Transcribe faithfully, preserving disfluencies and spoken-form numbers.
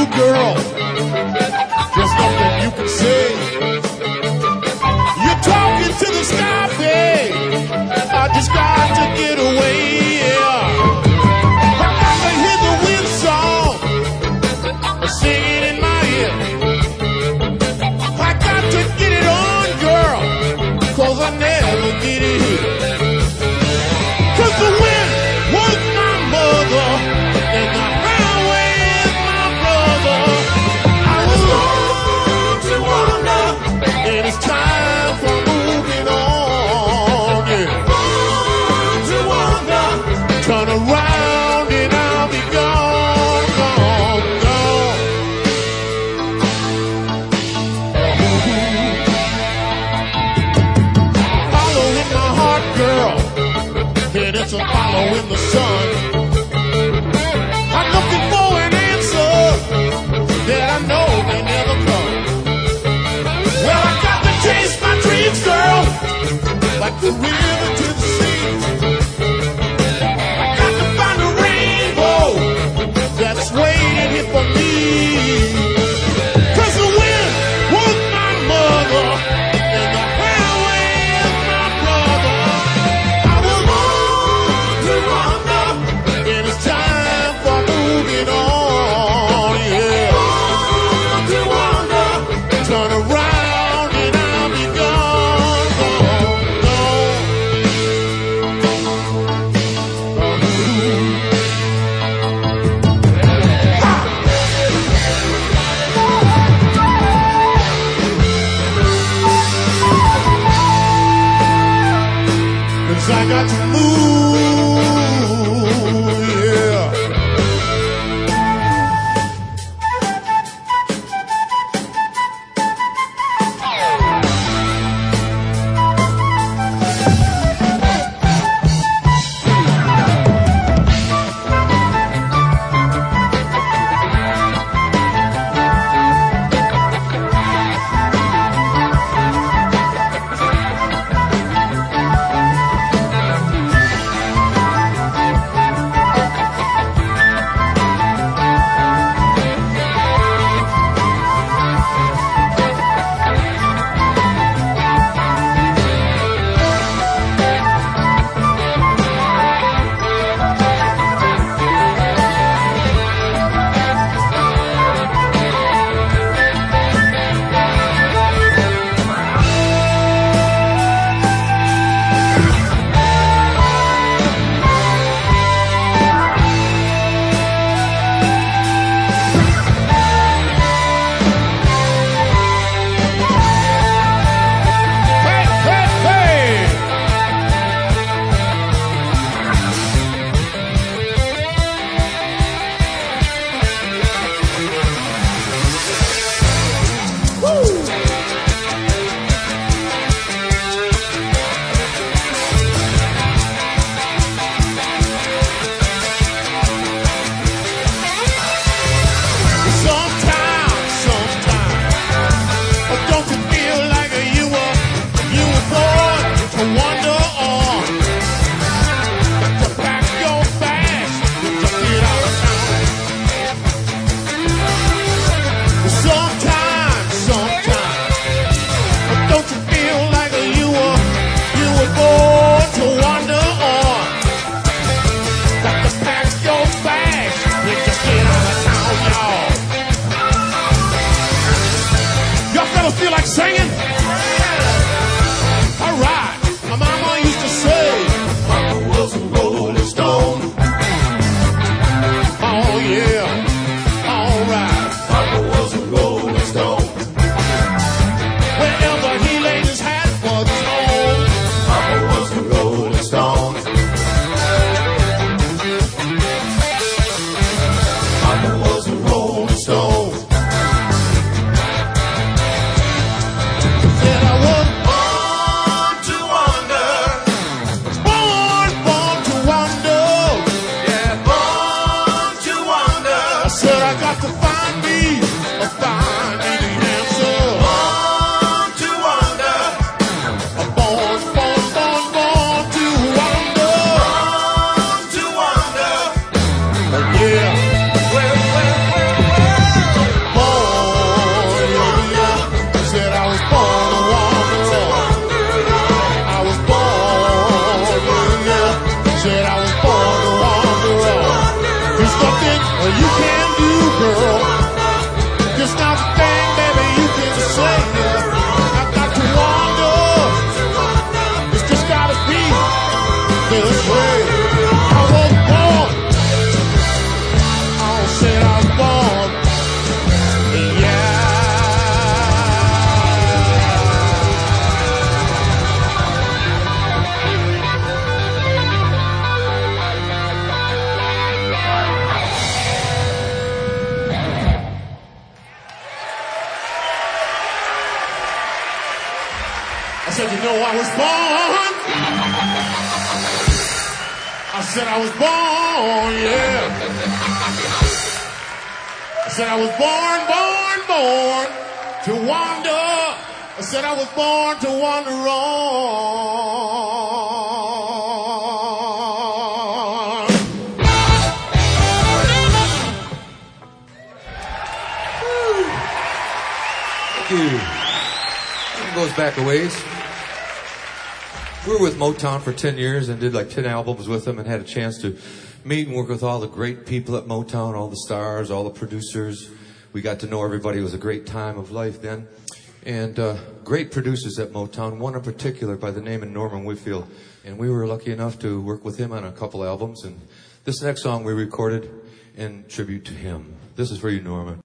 girl. There's nothing you can say. You're talking to the sky, babe. I just got to get away, yeah. I got to hear the wind song singing in my ear. I got to get it on, girl, 'cause I never get it here. 'Cause the wind was my mother and the highway is my brother. I was born to wander, and it's time for moving on, yeah. Born to wander, turn around and I'll be gone, gone, gone. Follow in my heart, girl, and it's a follow in the sun. I'm looking for an answer that I know may never come. Well, I got to chase my dreams, girl, like the river to the sea. I got to find a rainbow that's waiting here for me. 'Cause the wind was my mother and the highway is my brother. I was born to wander, and it's time for moving on, yeah. Born to wander, turn around and I'll be gone, gone, gone. Ha! 'Cause I got to move, yeah. said I was born, yeah. I said I was born, born, born to wander. I said I was born to wander on. Thank you. It goes back a ways. We were with Motown for ten years and did like ten albums with them and had a chance to meet and work with all the great people at Motown, all the stars, all the producers. We got to know everybody. It was a great time of life then. And uh, great producers at Motown, one in particular by the name of Norman Whitfield. And we were lucky enough to work with him on a couple albums. And this next song we recorded in tribute to him. This is for you, Norman.